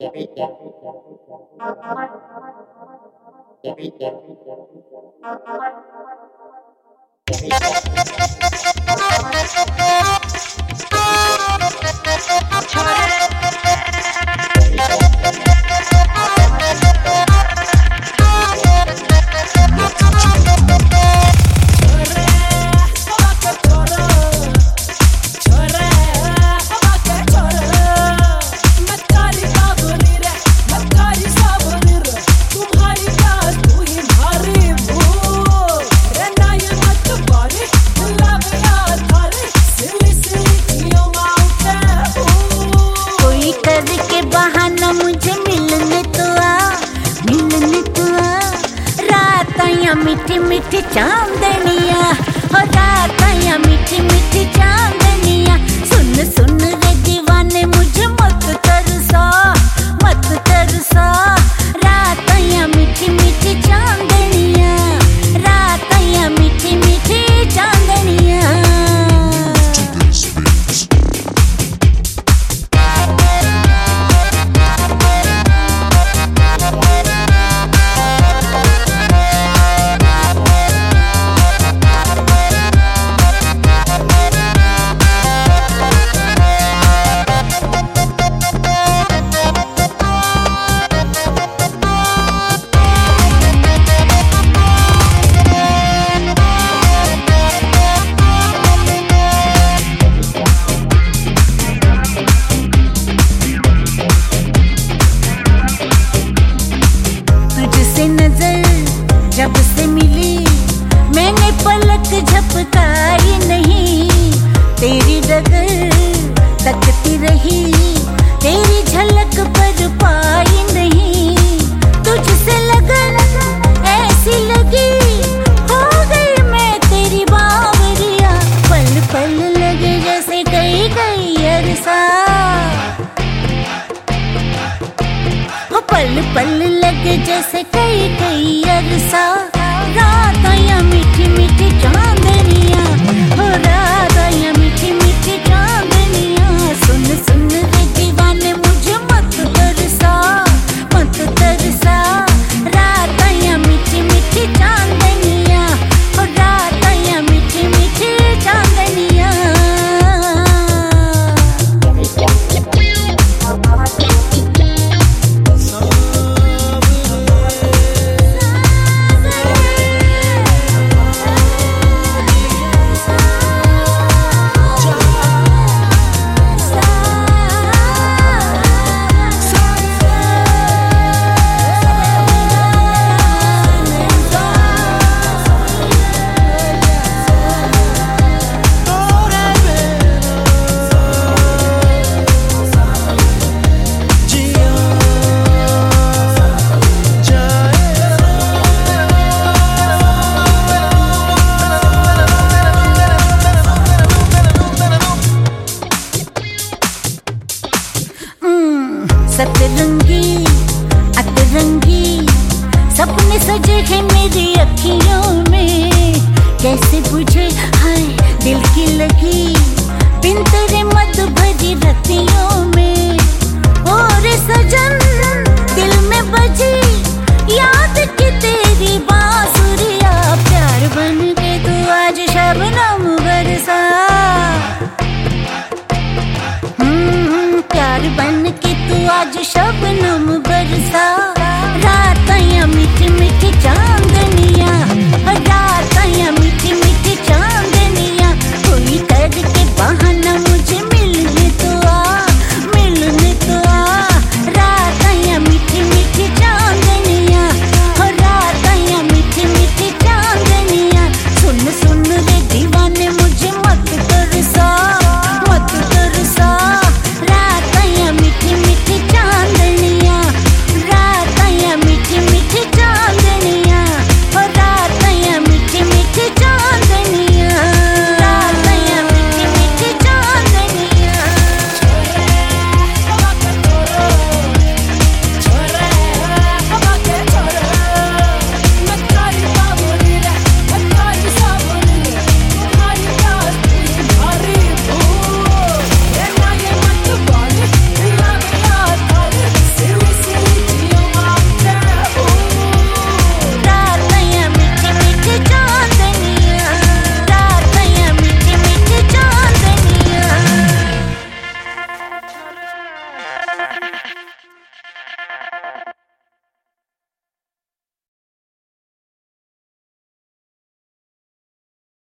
मीठी मीठी चांदनिया हो राताया मीठी मीठी चांदनिया। सुन सुन रे दीवाने मुझे मत तरसा राताया मीठी मीठी चांदनिया, राताया मीठी मीठी चांदनिया। जब से मिली मैंने पलक झपकाई नहीं, तेरी डगर तकती रही, तेरी झलक पर पाई नहीं। तुझसे लगन ऐसी लगी, हो गई मैं तेरी बावरिया। पल पल लगे जैसे कई कई अरसा, पल पल लगे जैसे कई कई अरसा। राताया मीठी मीठी चांदनिया हो राताया मीठी मीठी चांदनिया। सुन सुन रे दीवाने मुझे मत तरसा राताया मीठी मीठी चांदनिया हो राताया मीठी मीठी चांदनिया। सतरंगी अतरंगी सपने सजे हैं मेरी अखियों में, कैसे बुझे हाय दिल की लगी बिन तेरे मत भरी रतियों में। और सजन दिल में बजी याद की तेरी बांसुरिया, प्यार बन के तू आज शबनम बरसा, प्यार बन के तू आज शबनम बरसा।